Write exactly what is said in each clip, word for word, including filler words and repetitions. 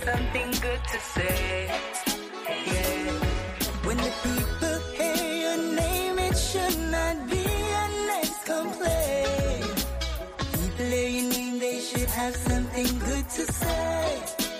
something good to say. Yeah. When the people hear your name, it should not be a nice complaint. People hear your name, they should have something good to say.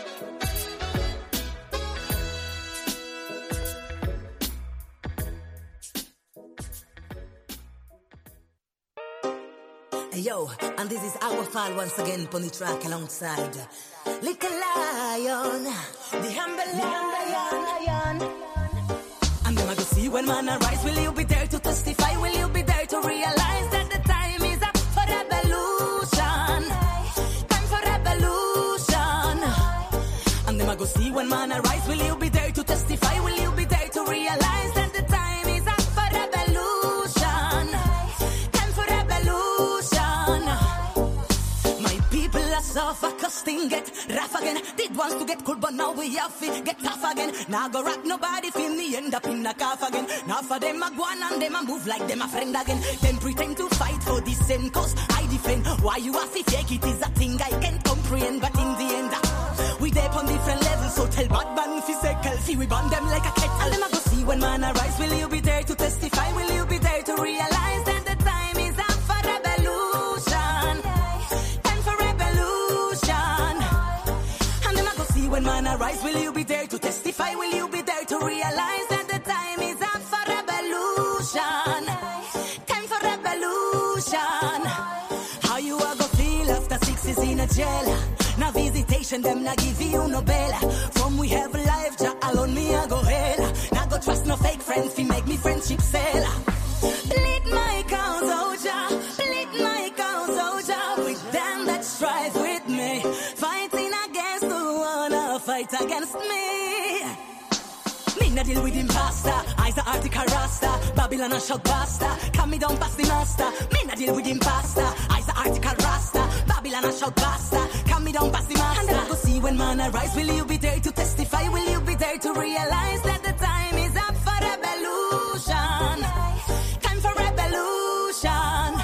Yo, and this is our file once again, Pony Track alongside Little Lion, the humble lion. And then I go see when man arise, will you be there to testify? Will you be there to realize that the time is up for revolution? Time for revolution. And then I go see when man arise, will you be there to testify? Will you be there to realize that the time is up for revolution? Time for revolution. My people are suffer, costing get rough again. Did wants to get cool, but now we have to get tough again. Now go rock nobody feel me end up in a calf again. Now for them a go on and them a move like them a friend again. Them pretend to fight for the same cause I defend. Why you have to fake it is a thing I can't comprehend. But in the end, uh, we there on different levels. So tell bad man if you say healthy, we burn them like a kettle. And them a go see when man arise. Will you be there to testify? Will you be there to realize that the time is up for revolution? Time for revolution. And them a go see when man arise. Will you be there to testify? Will you be there to realize that the time is up for revolution? Time for revolution. How you a go feel after six is in a jail? Now visitation them na give you no bail. From we have life, ja alone me I go hell. Now go trust no fake friends, fi make me friendship sell. Bleed my cause, oh ja, bleed my cause, oh ja. With them that strive with me, fighting against who wanna fight against me. Me na deal with imposter, eyes the article rasta. Babylon a shout basta, come me down past the master. Me na deal with imposter, eyes the article rasta. Babylon a shout basta, come me down past the master. And then I go see when man arise. Will you be there to testify? Will you be there to realize that the time is up for revolution? Time for revolution.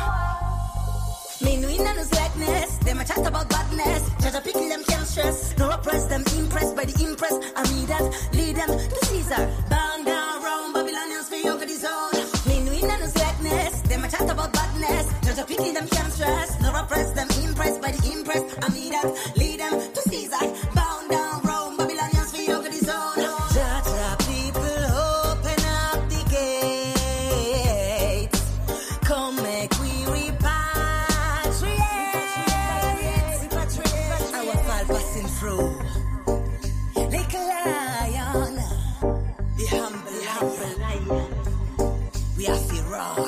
Me no in no slackness. Them a chat about badness. Judge a pickle them can't stress. No oppress them, impressed by the impress. I mean that, lead them to Caesar. Bound down, round Babylonians for yoga zone. Me no in no slackness. Them a chat about badness. Judge a pickle them can't stress. No oppress them, impressed by the impress. I mean that, lead them to Caesar. Bound down, round Babylonians for yoga zone. Judge a people open up the gates. Come make we repatriate. Our fall passing through. Little lion, the humble, the humble lion. We have to roar.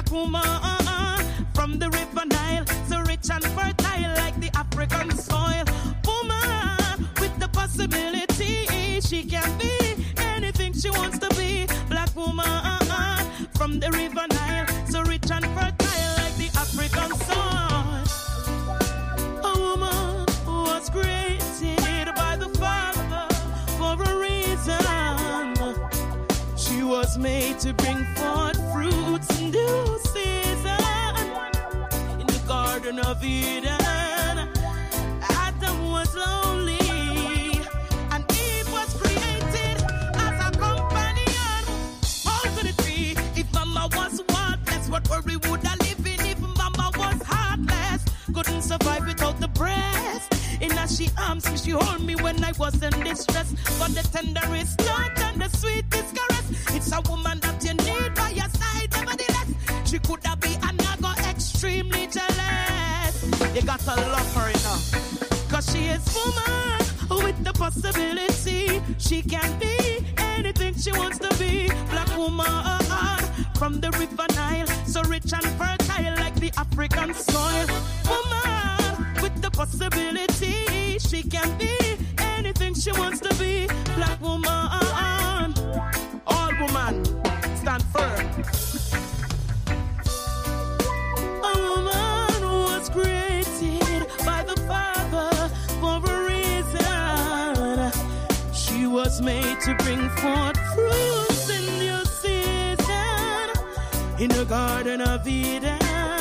black woman from the river Nile, so rich and fertile like the African soil. Woman with the possibility, she can be anything she wants to be. Black woman from the river Nile, so rich and fertile like the African soil. A woman was created by the Father for a reason. She was made to bring forth fruits in due season. In the Garden of Eden, Adam was lonely, and Eve was created as a companion. Hold to the tree. If Mama was worthless, what worry would I live in? If Mama was heartless, couldn't survive without the breast. In as she arms me, she hold me when I was in distress. For the tenderest love and the sweetest caress, it's a woman that you need by your side. Nevertheless, she could have been another extremely jealous. You gotta love her enough, cause she is woman with the possibility. She can be anything she wants to be. Black woman from the river Nile, so rich and fertile like the African soil. Woman with the possibility, she can be anything she wants to be. Black woman, all woman, stand firm. A woman was created by the Father for a reason. She was made to bring forth fruits in your season. In the Garden of Eden,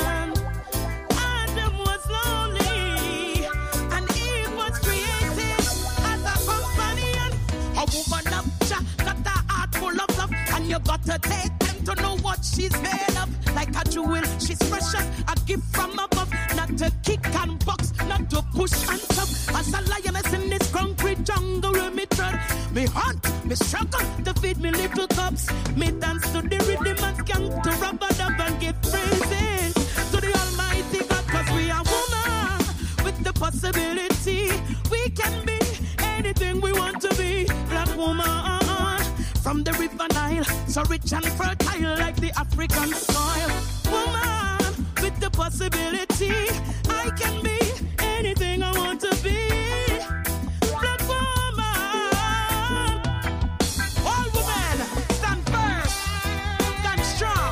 Adam was lonely, and Eve was created as a companion. A woman of Jah got a heart full of love, and you got to take time to know what she's made of. Like a jewel, she's precious, a gift from above. Not to kick and box, not to push and shove. As a lioness in this concrete jungle where me tread, me hunt, me struggle to feed me little cubs. Me dance to the rhythm and skank to rubber dub and give praises to the Almighty God. Cause we are woman with the possibility. We can be anything we want to be. Black woman from the river Nile, so rich and fertile like the African soil. Woman with the possibility, I can be anything I want to be. Black woman, all women, stand firm, stand strong.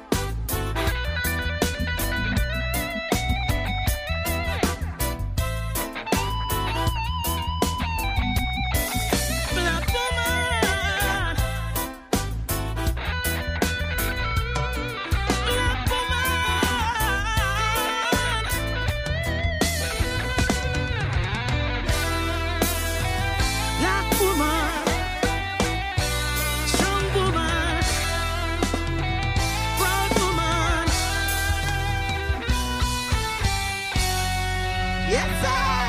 Black woman, black woman, black woman, strong woman, proud woman. Yes, I.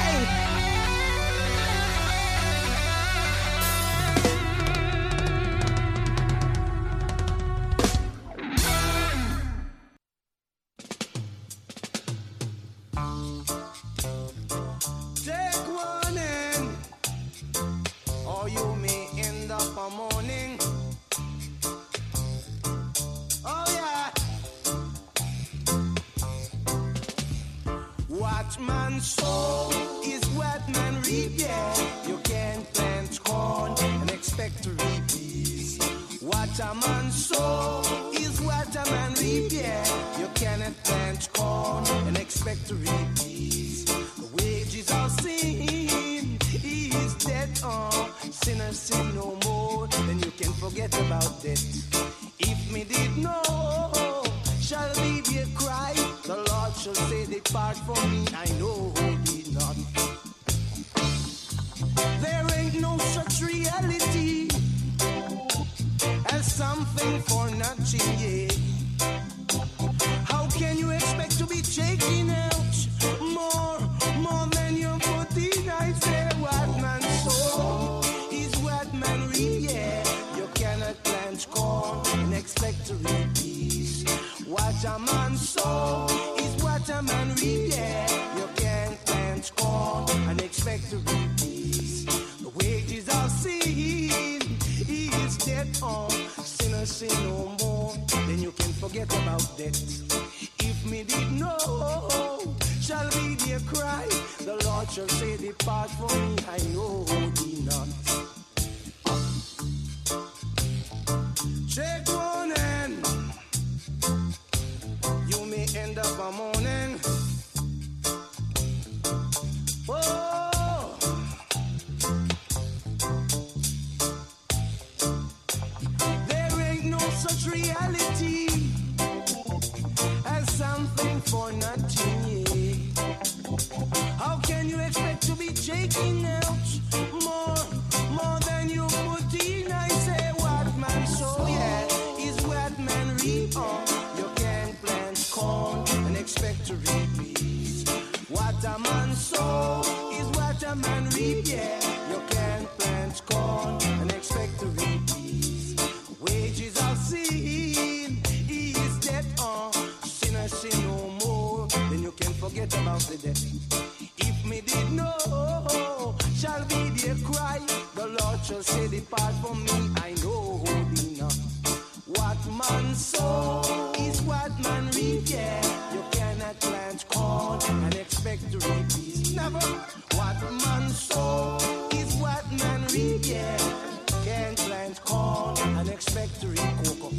Take warning, or you may end up a morning. Oh yeah. What man sow is what man reap. Yeah, you can't plant corn and expect to reap peas. What a man sow is what a man reap. Yeah, you cannot plant corn and expect to reap peas. The wages of sin is death. Oh, sinners sin no more, then you can forget about that. If me did know, shall be be a cry. The Lord shall say, depart from me, I know thee not. There ain't no such reality as something for nothing, yeah. How can you expect to be taking out more, more than you put in? I say, what man sow is what man reap, yeah. You cannot plant corn and expect to reap peas. What a man sow is what a man reap, yeah. You their cry. The Lord shall say, depart from me, I know thee not. Shake one hand, you may end up a morning. Oh, there ain't no such reality as something for nothing, yeah. How can you expect to be shaking out more, more than you put in? I say what man sow, yeah, is what man reap. Oh, you can't plant corn and expect to reap peas. What a man sow is what a man reap, yeah. You can't plant corn and expect to reap peas. Wages of sin is debt, oh. Sinner sin no more, then you can forget about the debt. If me did know, shall be their cry. The Lord shall say, depart from me, I know thee not. What man sow is what man reap, yeah. You cannot plant corn and expect to reap peace. Never. What man sow is what man reap, yeah. Can't plant corn and expect to reap cocoa.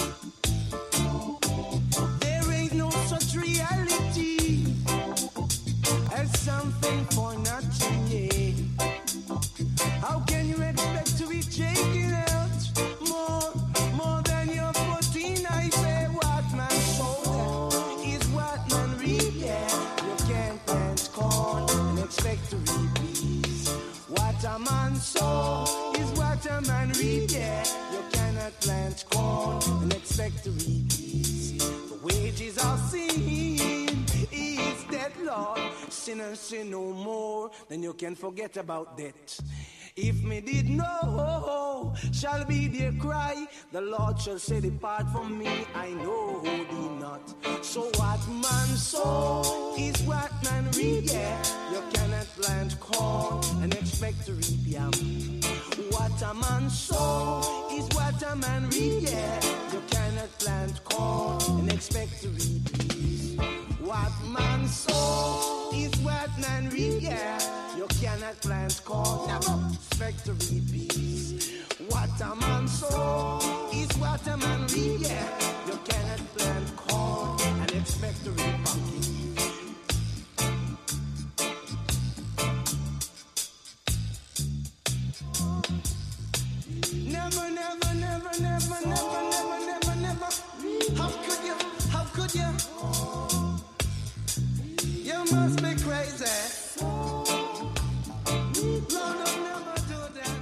There ain't no such reality as something for nothing, yeah. How can you expect to be taken out more, more than your fourteen? I say what man sow is what man reap, yeah. You can't plant corn and expect to reap peas. What a man sow is what a man reap, yeah. You cannot plant corn and expect to reap peas. The wages of sin is death, Lord. Sinners sin no more, then you can forget about that. If me did know, shall be their cry. The Lord shall say, depart from me, I know thee not. So what man sow is what man reap, yeah. You cannot plant corn and expect to reap yam. What a man sow is what a man reap, yeah. You cannot plant corn and expect to reap peas. What man sow is what man reap, yeah. You cannot plant corn, never expect to reap peas. What a man sow is what a man reap, yeah. You cannot plant corn and expect to reap pumpkin. Never, never, never, never, never, never, never, never. How could you? How could you? You must be crazy. Lord, I'll never do that.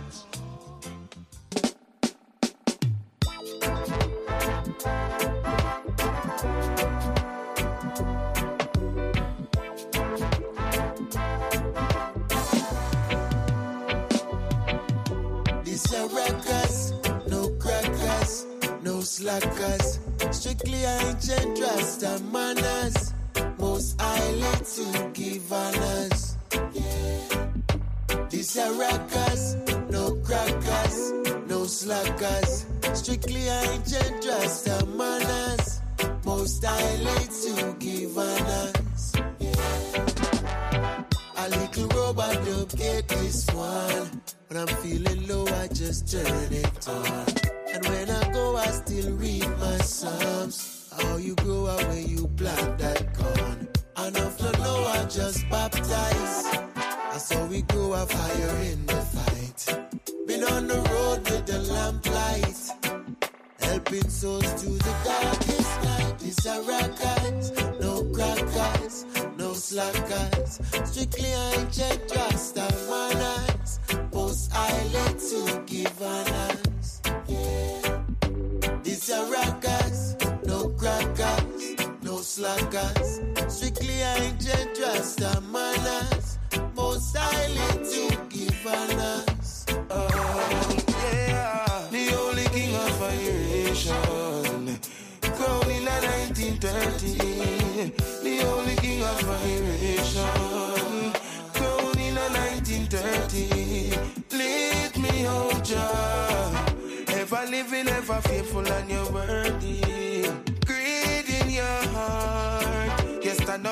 These are records, no crackers, no slackers. Strictly ancient Rasta manners. Most highly to give honors. Yeah. These are rockers, no crackers, no slackers. Strictly ancient Rasta manners. Most highly to give honors. Yeah. A little robot dub get this one. When I'm feeling low, I just turn it on. And when I go, I still read my psalms. How you grow up when you plant that corn. Enough to know I just baptize. That's how we grow a fire in the fight. Been on the road with the lamplight, helping souls to the darkest night. These are rockers, no crackers, no slackers. Strictly ancient Rasta manners. Most highly to give honors. Yeah. These are rockers, no crackers, no slackers. Strictly ancient Rasta manners. Most highly to give honors. Oh, yeah. The only king of iration. Crowned in nineteen thirty. The only king of iration. Crowned in nineteen thirty. Lead me, oh Jah. Ever living, ever faithful, and you're worthy. Greed in your heart. You stand up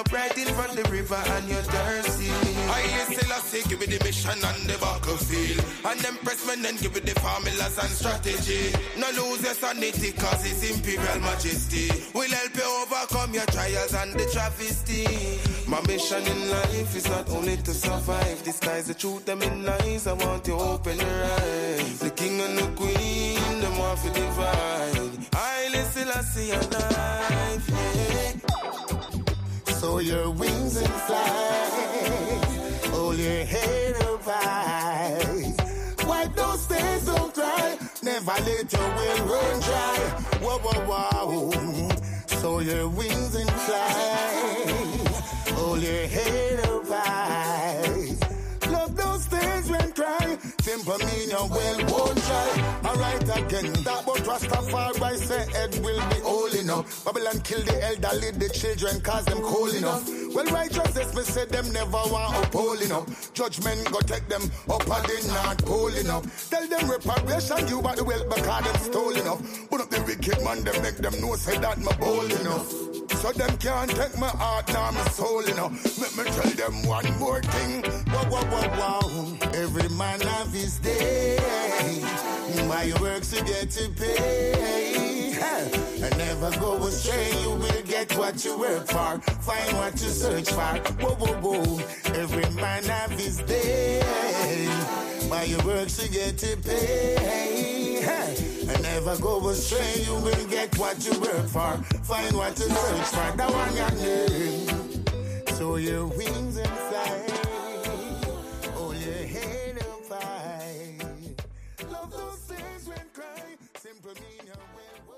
up right in front of the river and you're thirsty. I still I say give it the mission and the battlefield. And them pressmen then give it the formulas and strategy. No lose your sanity cause it's imperial majesty. We'll help you overcome your trials and the travesty. My mission in life is not only to survive. This guy's the truth, them in lies. I want you to open your eyes. The king and the queen, them want to divide. I listen, I see your life, yeah. So your wings and fly, hold your head up high. Wipe those tears, don't cry. Never let your well run dry. Whoa, whoa, whoa. So your wings and fly, hold your head up high. Love those tears when cry. Temper me your well won't try. Alright again, that but Rastafari say head will be old enough. Babylon kill the elderly, the children cause them cold enough. Well righteousness me say them never want uphold enough. Judgment go take them up and they not cold enough. Tell them reparation you but the wealth because them stole enough. Put up the wicked man, they make them know say that me bold enough. So them can't take my heart nor my soul enough. Let me tell them one more thing. Whoa, whoa, whoa, whoa. Every man have his day. My works you get to pay. And never go astray. You will get what you work for. Find what you search for. Whoa, whoa, whoa. Every man have his day. By your works you get to pay. And never go astray. You will get what you work for. Find what you search for. That one your name. So your wings and fly. Hold your head up high. Love those things when cry. Simple mean your will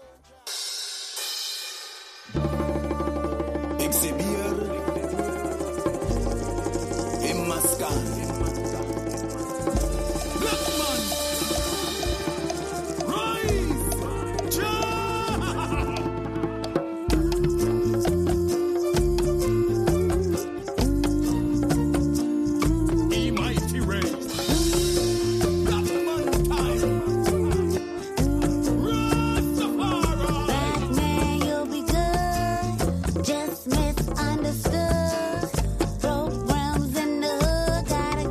won't try. Exhibir Emascan. Just misunderstood. Programs in the hood, gotta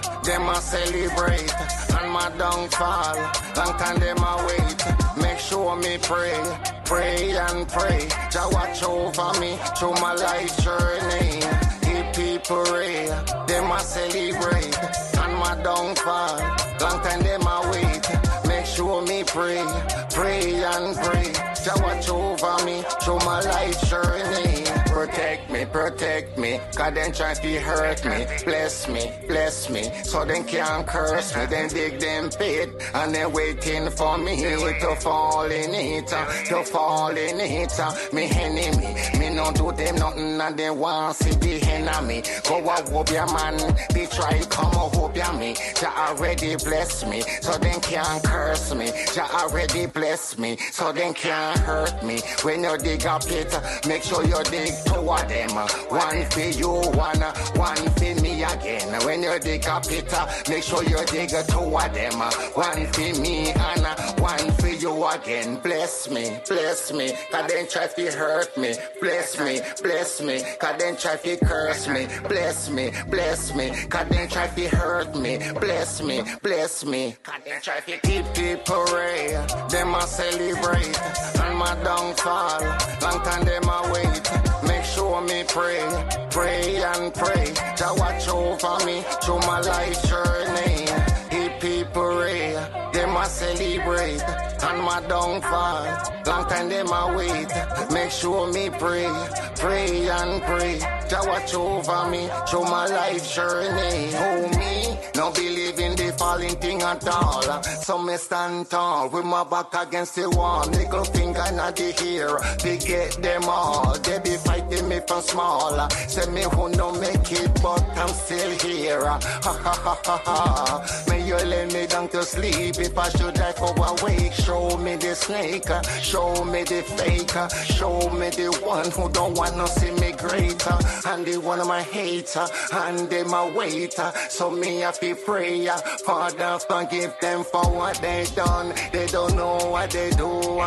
them a celebrate. And my downfall, long time them a wait. Make sure me pray, pray and pray. Jah watch over me through my life journey. Keep people pray, them a celebrate. And my downfall, long time them a wait. Make sure me pray, pray and pray. Jah watch over me through my life journey. Protect me, protect me, cause them try to hurt me. Bless me, bless me, so they can't curse me. Then dig them pit, and they waiting for me to fall in it, to fall in it. Me enemy, me no do them nothing, and they want to see the enemy. Go a whoop your man, they try come a whoop your me. Jah already bless me, so they can't curse me. Jah already bless me, so they can't hurt me. When you dig a pit, make sure you dig two of them. One for you, one, one for me again. When you dig a pit, make sure you dig two of them. One for me and one for you again. Bless me, bless me, cause then try to hurt me. Bless me, bless me, cause then try to curse me. Bless me, bless me, cause then try to hurt me. Bless me, bless me, cause then try to keep people pray. Them a celebrate, and my downfall, long time them a wait. Make sure me pray, pray and pray. Jah watch over me through my life journey. Keep people pray, them a celebrate. And my downfall, long time them a wait. Make sure me pray, pray and pray. Jah watch over me through my life journey. Oh me, no believe in the falling thing at all. So me stand tall with my back against the wall. Little finger not the ear, they get them all. They be fighting me from small. Say me who no make it, but I'm still here. Ha ha ha ha ha. May you lay me down to sleep if I should die for a wake. Show me the snake, show me the fake, show me the one who don't wanna see me greater, and the one of my hater, and they my waiter. So me have to pray, Father forgive them for what they done. They don't know what they do,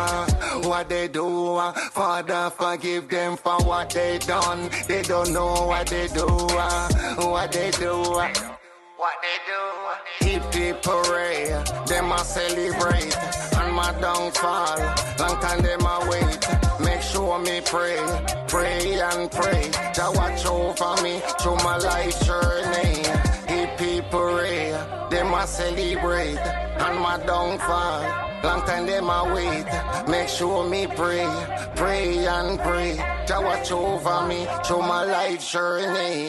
what they do. Father forgive them for what they done. They don't know what they do, what they do. What they do, keep people pray, them a celebrate, and my downfall, long time them a wait. Make sure me pray, pray and pray. Jah watch over me through my life journey. Keep people pray, them a celebrate, and my downfall, long time them a wait. Make sure me pray, pray and pray. Jah watch over me through my life journey.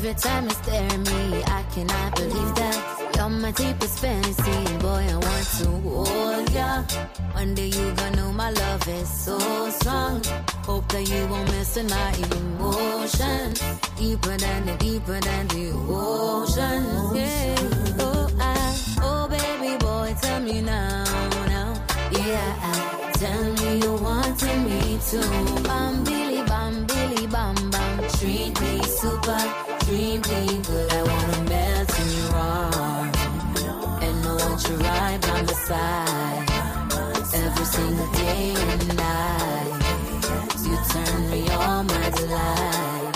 Every time you stare at me, I cannot believe that you're my deepest fantasy. And boy, I want to hold ya. One day you gonna know my love is so strong. Hope that you won't miss in our emotions. Deeper than the, deeper than the ocean. Yeah. Oh, I, oh, baby boy, tell me now, now. Yeah, I, tell me you wanting me to. Bam, billy, bam, billy, bam, bam. Treat me super, treat me good. I wanna melt in your arms, and I want you right by my side. Every single day and night, you turn me on, my delight.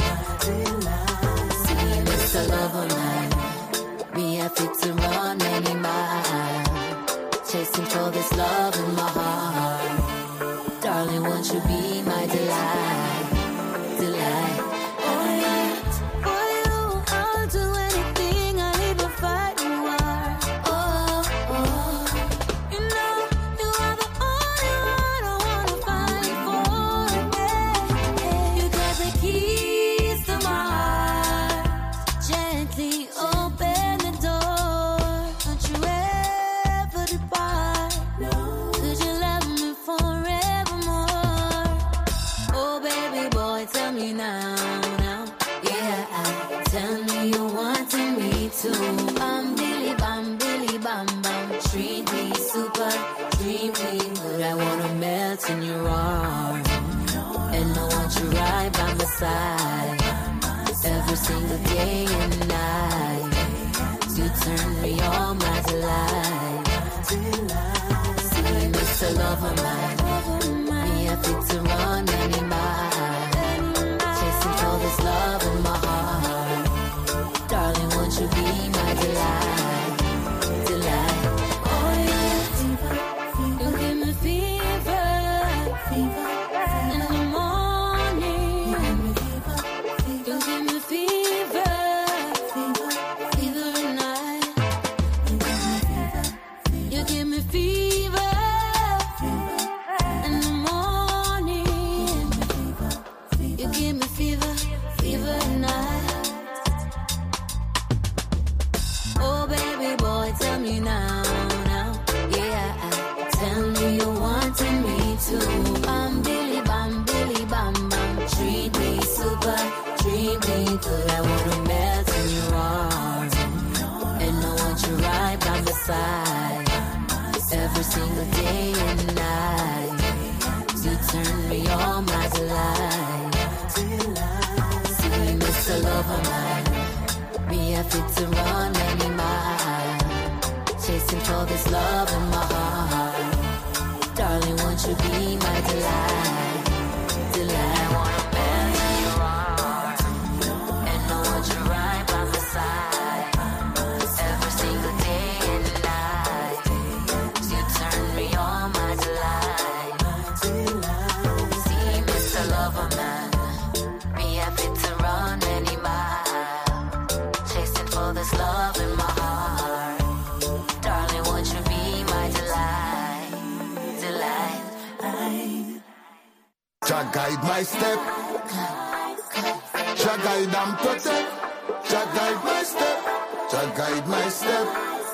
See, Mister Lover Man, me I fit to run any mile, chasing for this love in my heart. Darling, won't you be my delight, delight? Oh yeah, for you I'll do anything, I'll even fight you are. Oh, oh, you know you are the only one I wanna fight for. Yeah, yeah. You got the keys to my heart. Gently open the door. Don't you ever depart. Could you love me forevermore? Oh baby boy, tell me now, now. Yeah, I, tell me you wanting me to. Bam, billy, bam, billy, bam, bam. Treat me super, treat me good. I wanna melt in your arms, and I want you right by my side. Every single day and night, you turn me on, my delight. See, Mister Lover Man, me I fit to run any mile, chasing for this love in my heart. Darling, won't you be my delight, delight? Oh yeah, you give me fever, fever in the morning. You give me fever, fever, fever at night. You give me fever in the morning. You give me fever, fever at night. Oh baby boy, tell me now, now. Yeah, I, tell me you wanting me to. Bam, billy, bam, billy, bam, bam. Treat me super, treat me good. I wanna melt in your arms, and I want you right by my side. Every single day and night, you turn me on, my delight. See, Mister Lover Man, me I fit to run any mile, chasing for this love in my heart. Darling, won't you be my delight, delight? I wanna melt in your arms, and I want you right by my side. Every single day and night, you turn me on, my delight. See, Mister Lover Man, me I fit to run any mile, chasing for this love in my heart. Darling, won't you be my delight, delight? Jah guide my step, Jah guide and protect. Jah guide my step, Jah guide my step.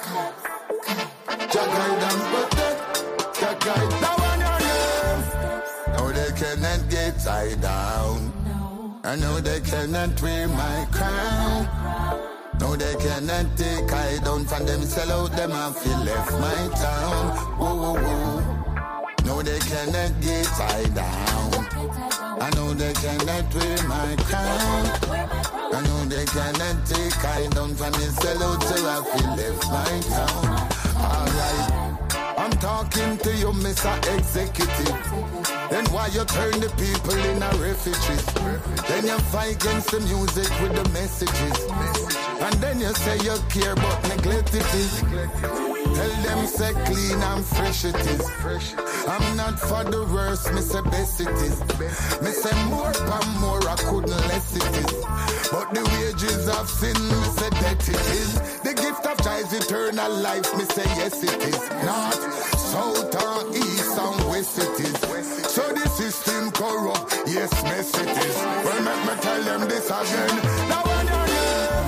Jah guide and protect. Jah guide. Now on your name. No, they cannot get tied down. I know they cannot wear my crown. No, they cannot take I down from them. Sell out them and feel left my town. Whoa, whoa, whoa. No, they cannot get tied down. I know they cannot wear my crown. I know they cannot take I down from me. Sell out till I feel left my town. Alright, I'm talking to you, Mister Executive. Then why you turn the people in a refugees? Then you fight against the music with the messages. And then you say you care but neglect it is. Tell them say clean and fresh it is. I'm not for the worst, me say best it is. Me say more and more, I couldn't less it is. But the wages of sin, me say that it is. The gift of child's eternal life, me say yes it is. North, south or east and west it is. So the system corrupt, yes mess it is. Well make me tell them this again. Now when you're here,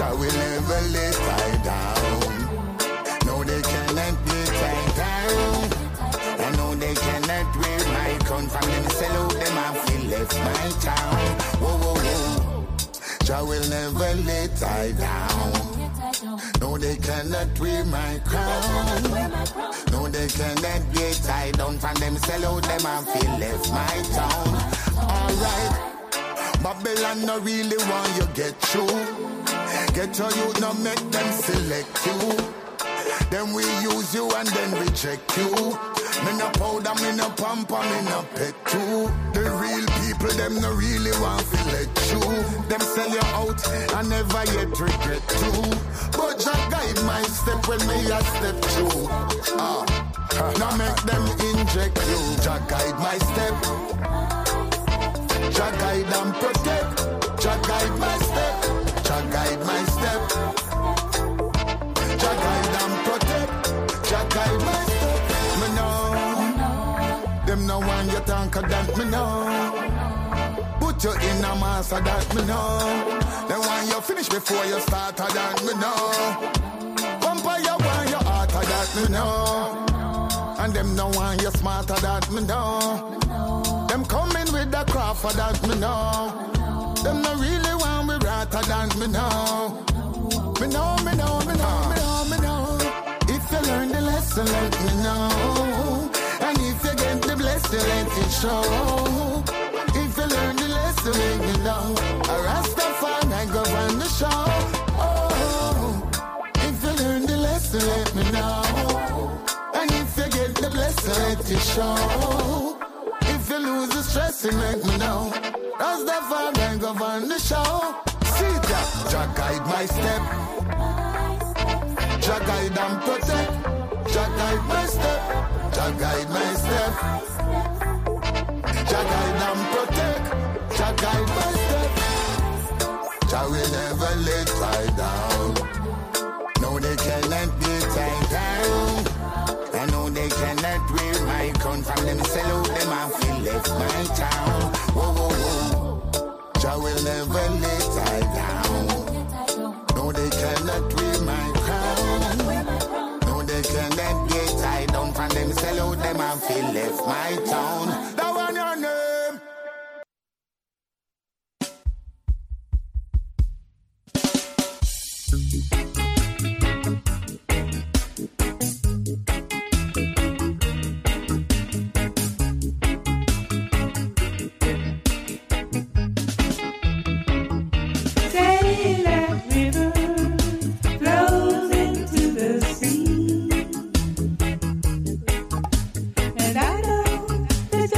Jah will never let I down. No, they cannot get I down. I know they cannot wear my crown. From them sell out them and feel left my town. Whoa, whoa, whoa. Jah will never let I down. No, they cannot wear my crown. No, they cannot get I down. From them sell out them and feel left my town. Alright. Babylon no really want you get through. Get your youth, no make them select you. Then we use you and then reject you. Me no powder, me no pamper, me no pet too. The real people, them no really want to let you. Them sell you out and never yet regret too. But Jah guide my step when me a step through. Ah, now make them inject you. Jah guide my step. Jah guide and protect. Jah guide my step. Jah guide my step. Jah guide and protect. Jah guide my step. Me know. Them no one you think of that me know. Put you in a mass of that me know. Then when you finish before you start of that me know. Vampire you want your heart of that me know. And them no one you smarter that me know. Them coming with the craft for that me know. Them no really want me ratter than me know. Me know, me know, me know, me know, me know. If you learn the lesson, let me know. And if you get the blessing, let it show. If you learn the lesson, let me know. A Rastafari go on the show. Oh, if you learn the lesson, let me know. And if you get the blessing, let it show. If you lose the stress, it make me know. Rastafari go on the show. See that, Jah guide my step. Jah guide and protect. Jah guide my step. Jah guide my step. Jah guide and protect. Jah guide my step. Jah will never let I down. No, they cannot be tied down. I know they cannot wear my crown. From them sell out them and feel left my town. Whoa, whoa, whoa. Jah will never let I down. No, they cannot wear my crown. No, they cannot get I down. From them sell out them and feel left my town. That one your name. And I know that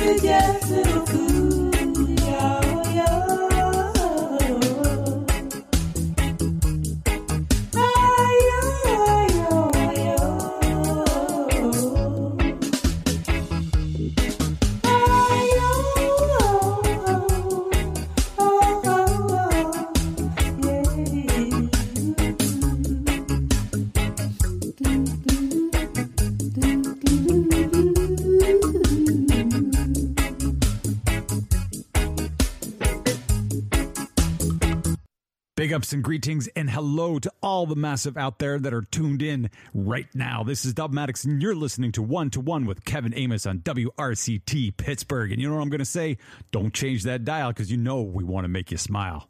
Big ups and greetings and hello to all the massive out there that are tuned in right now. This is Dubmatix and you're listening to One to One with Kevin Amos on W R C T Pittsburgh. And you know what I'm going to say? Don't change that dial because you know we want to make you smile.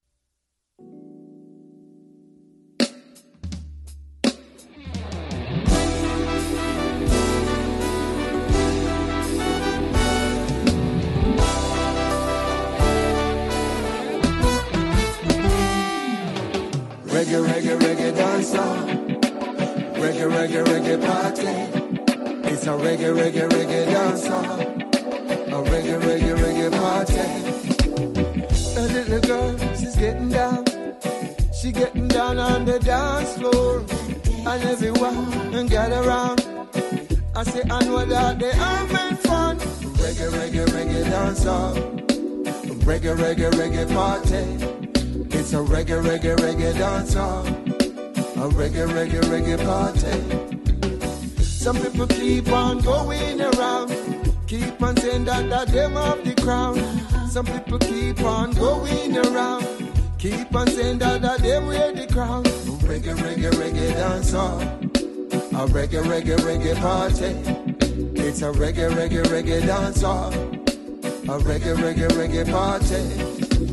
Reggae, reggae, reggae dancer. Reggae, reggae, reggae party. It's a reggae, reggae, reggae dancer. A reggae, reggae, reggae party. A little girl, she's getting down. She getting down on the dance floor. And everyone gather around. I say, I know that they having fun. Reggae, reggae, reggae dancer. Reggae, reggae, reggae party. It's a reggae, reggae, reggae dancer. A reggae, reggae, reggae party. Some people keep on going around, keep on saying that that them of the crown. Some people keep on going around, keep on saying that that them wear the crown. Reggae, reggae, reggae dancer. A reggae, reggae, reggae party. It's a reggae, reggae, reggae dancer. A reggae, reggae, reggae party.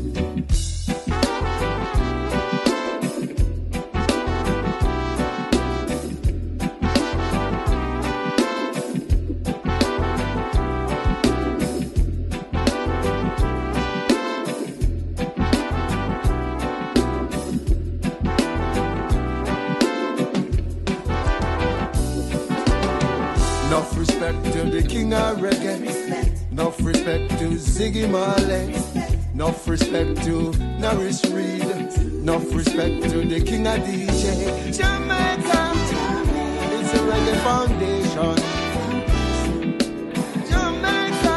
Enough respect to Ziggy Marley. Enough respect to Norris Reed. Enough respect to the king of D J. Jamaica, it's a reggae foundation. Jamaica,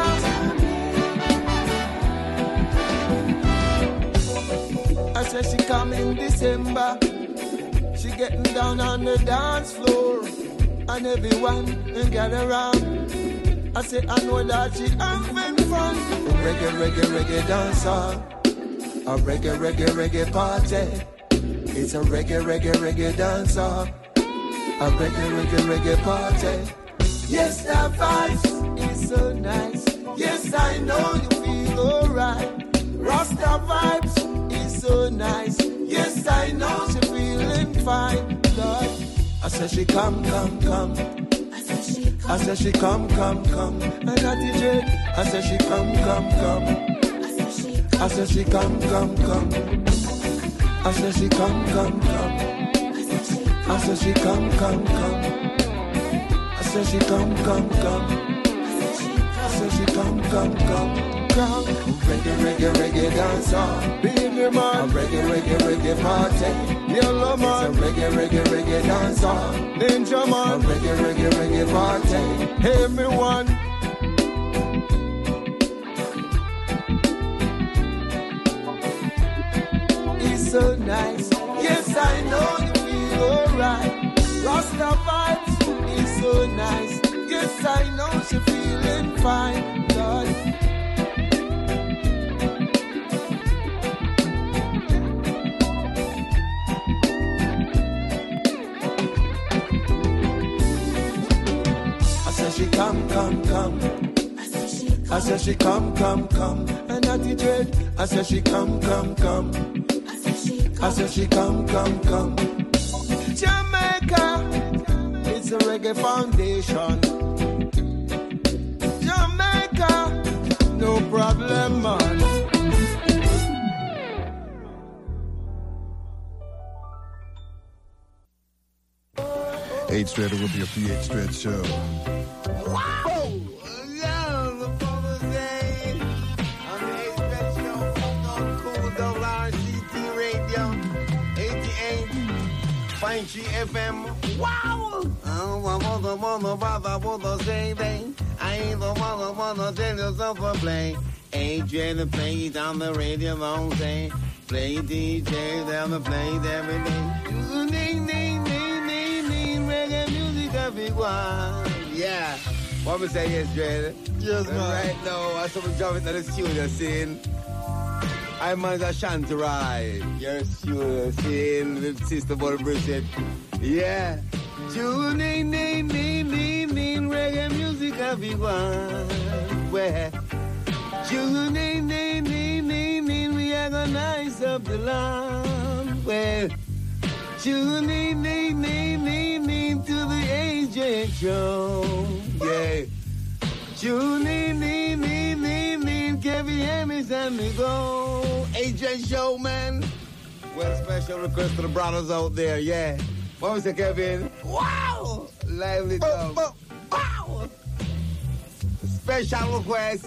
I said she come in December. She getting down on the dance floor. And everyone gather around. I say I know that she having fun. Reggae, reggae, reggae dancer. A reggae, reggae, reggae party. It's a reggae, reggae, reggae dancer. A reggae, reggae, reggae party. Yes, that vibes is so nice. Yes, I know you feel alright. Rasta vibes is so nice. Yes, I know she feeling fine. Lord, I say she come, come, come. I said she come, come, come. And I did it. I said she come, come, come. I said she come, come, come. I said she come, come, come. I said she come, come, come. I said she come, come, come. I said she come, come, come. Reggae, reggae, reggae dancer. Baby man. A reggae, reggae, reggae party. Yellow man. It's a reggae, reggae, reggae dancer. Ninja man. A reggae, reggae, reggae party. Hey everyone. It's so nice. Yes, I know you feel alright. Rasta vibes is so nice. Yes, I know she feeling fine. Lord. She come, come, come. I said she come, come, come. And not the dread. I said she come, come, come. I said she come, come, come. Jamaica, it's a reggae foundation. Jamaica, no problem, man. eight Straight, it will be a P H Straight show. Wow! Yeah, the father five G F M. Wow! Oh, I wanna, wanna, wanna, wanna say they. I ain't the one that wanna tell you something play. A J to play it on the radio all day. Play D J down the play every day. Ding, ding, ding, ding, ding, reggae music everyone. Yeah. What we say is, Dre? Yes, man. Right now, I saw me jumping to the studio scene. I managed a shanty ride. Your studio scene with Sister Boy Bridget. Yeah. Tune in, in, in, in, in, reggae music everyone. Where? Tune in, in, in, in, in, we agonize up the land. Well, tune in, in, in, in, in, to the A J show. Yeah. Tune in, in, in, in, in, Kevin Hammis and me go. A J show, man. Well, special request to the brothers out there, yeah. What was it, Kevin? Wow! Lively dog. Oh, oh, wow! Special request.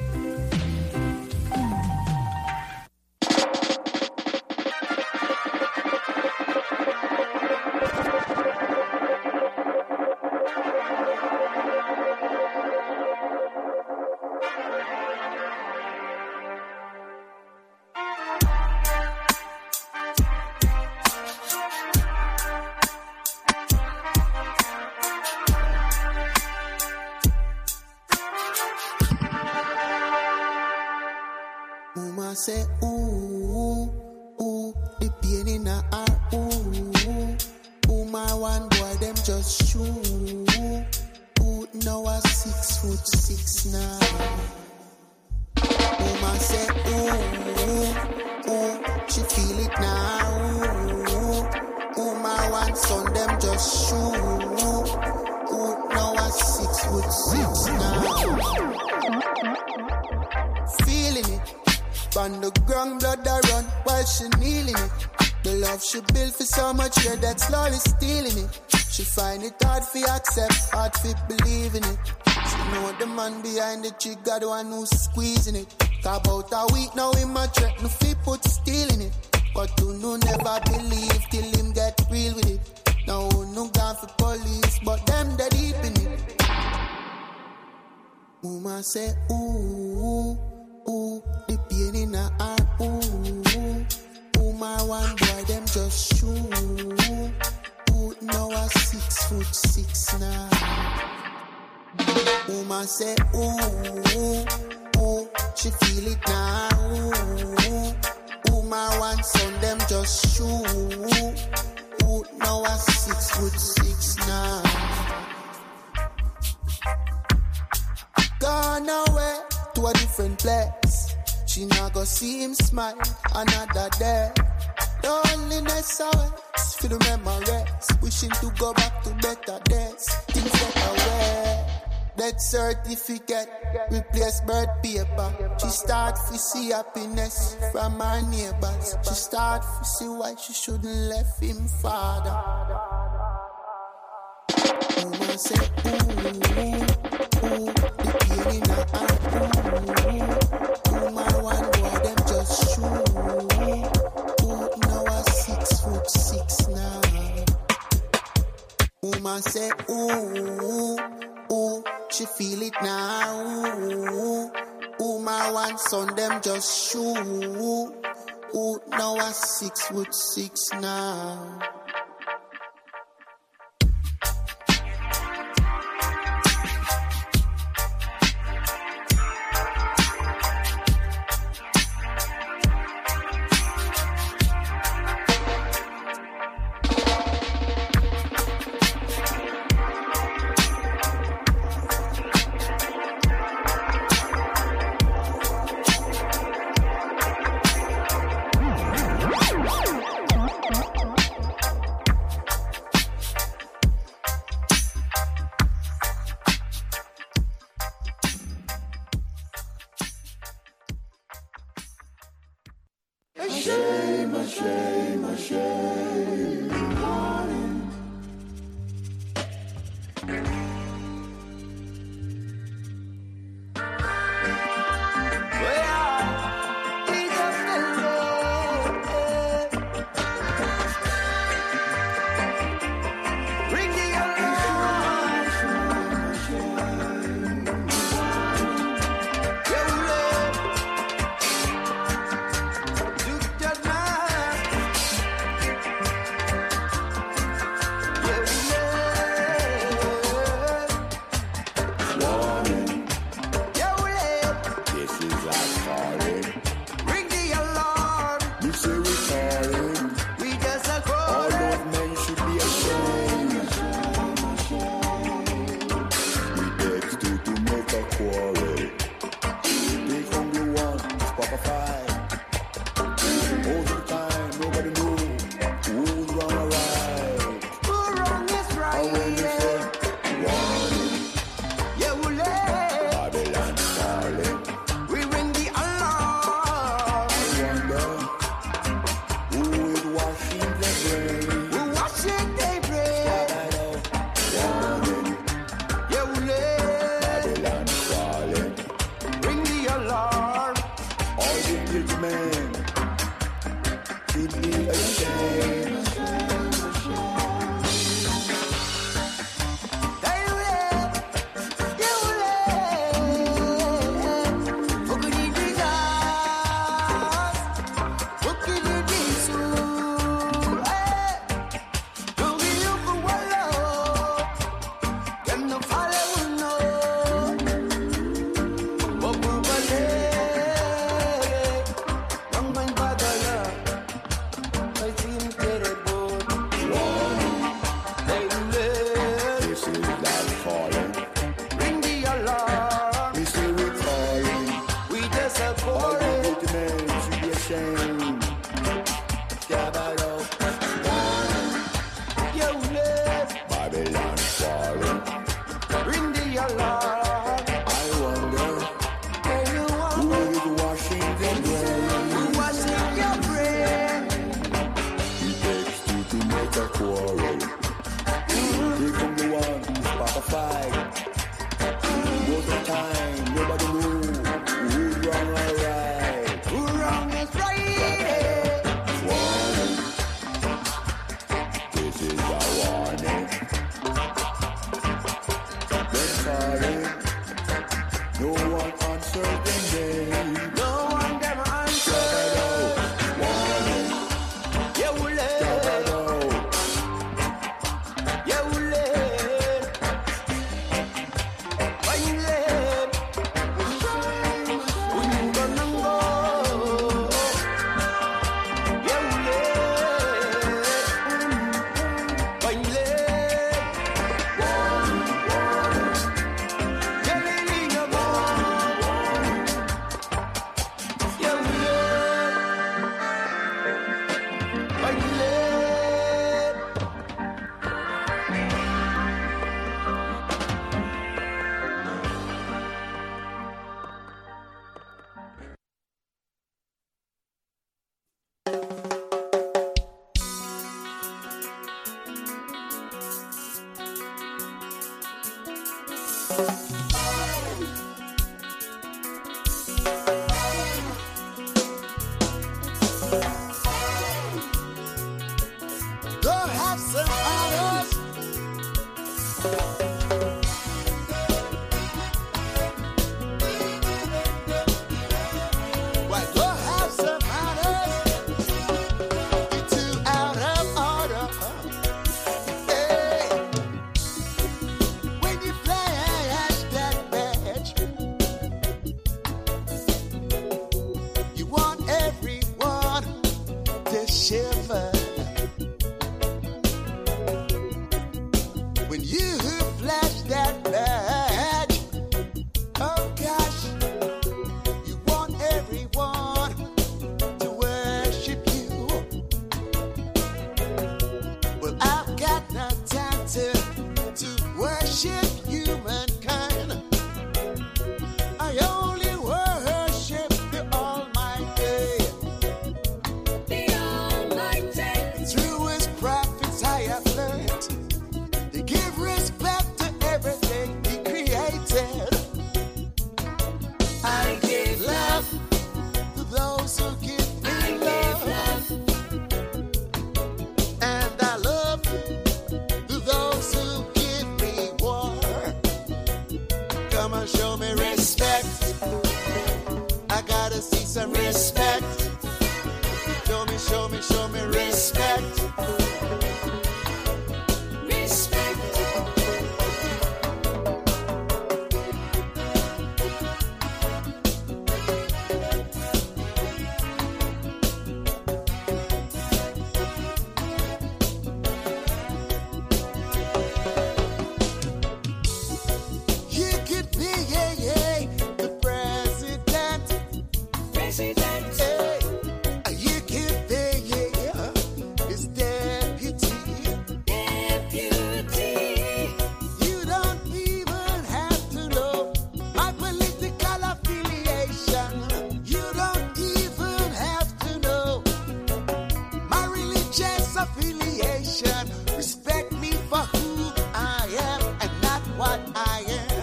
Say ooh, ooh, the pain in her heart, ooh, ooh, my one boy, them just shoot, ooh, now a six foot six now. Ooh, my say ooh, ooh, she feel it now, ooh, ooh, my one son, them just shoot, ooh, now a six foot six now. Feeling it. On the ground, blood that run while she kneeling it. The love she built for so much, yeah, that's slowly stealing it. She find it hard for accept, hard for believe in it. She know the man behind the chick, got the one who's squeezing it. Talk about a week now in my threat, no fit put steel in it. But who no never believe till him get real with it. Now who no gone for police, but them they deep in it. Mama say, ooh, ooh, the pain in her heart, ooh, ooh, my one boy, them just shoot, ooh, now a six foot six now. Woman say, ooh, ooh, she feel it now, ooh, ooh, my one son, them just shoot, ooh, now a six foot six now. Gone away to a different place. She not go see him smile another day. Loneliness awaits for the memories. Wishing to go back to better days. Things get away. Death certificate replace birth paper. She start to see happiness from her neighbors. She start to see why she shouldn't left him father. Woman say ooh, ooh, the pain in her heart, ooh, ooh, my one boy, them just shoot, ooh, now a six foot six now. Woman say, ooh, ooh, she feel it now, ooh, ooh, my one son, them just shoot, ooh, now a six foot six now. man should be ashamed.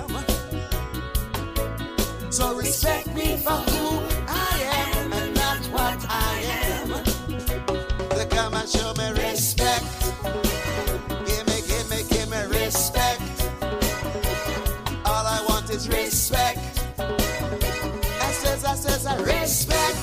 So respect me for who I am and not says I respect.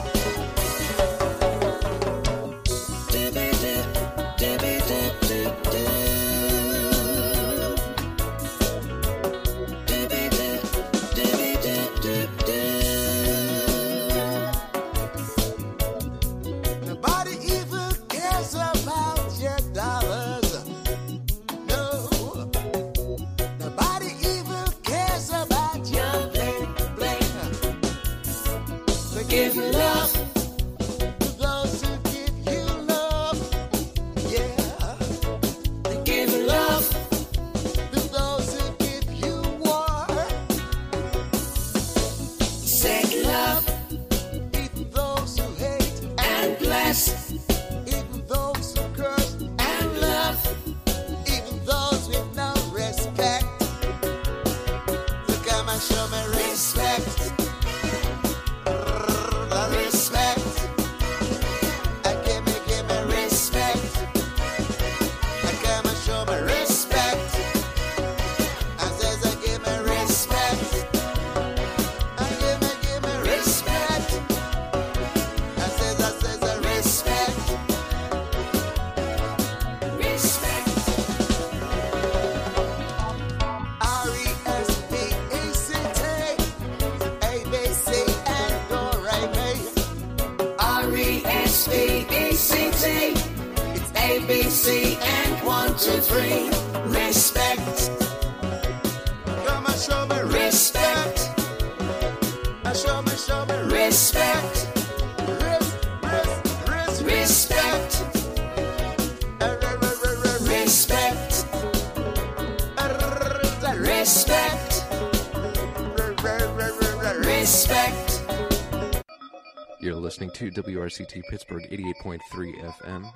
You're listening to W R C T Pittsburgh eighty-eight point three F M.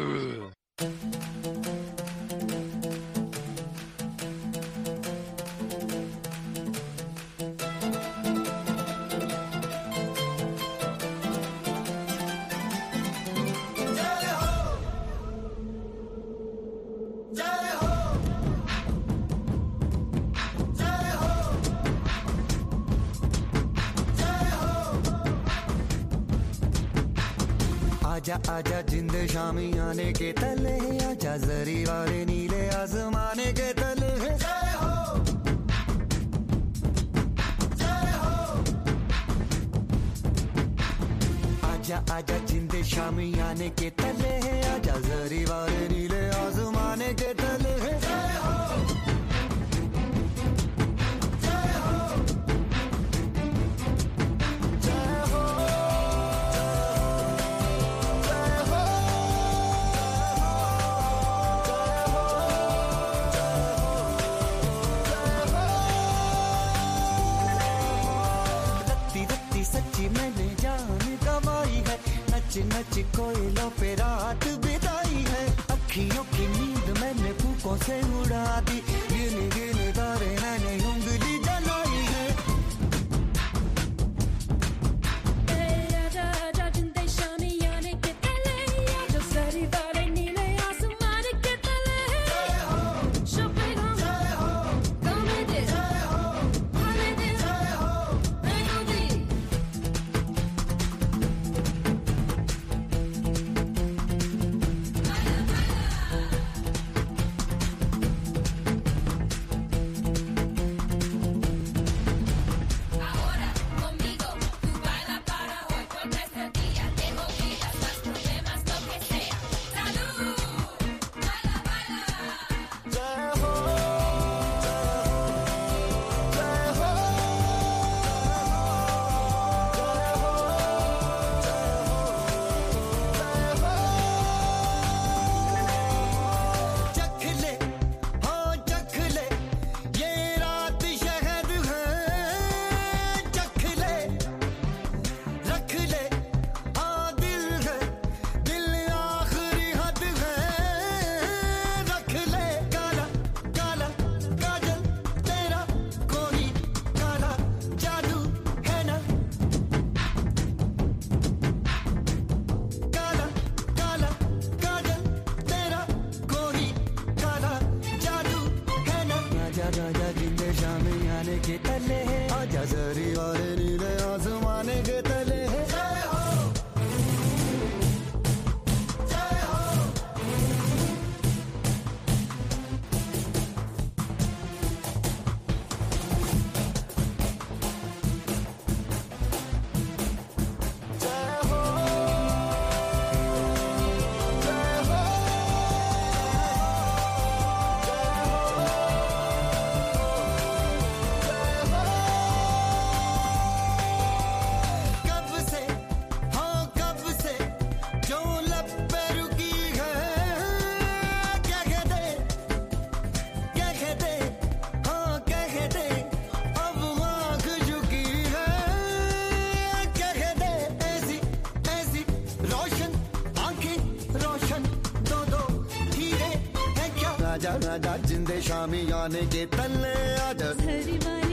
आजा आजा जिंद शामी आने के तले आजा जरी वाले नीले आसमाने के तले जय हो जय हो आजा आजा जिंद शामी आने के तले आजा जरी वाले नीले आसमाने के तले जय हो मैंने जान गवाई है नच नच कोयलों पे रात बिताई है अखियों की नींद मैंने फूकों से उड़ा दी गिन गिन तारे मैंने उंगली जलाई है आजा आजा जिंदे शामी आने के तल्ले आजा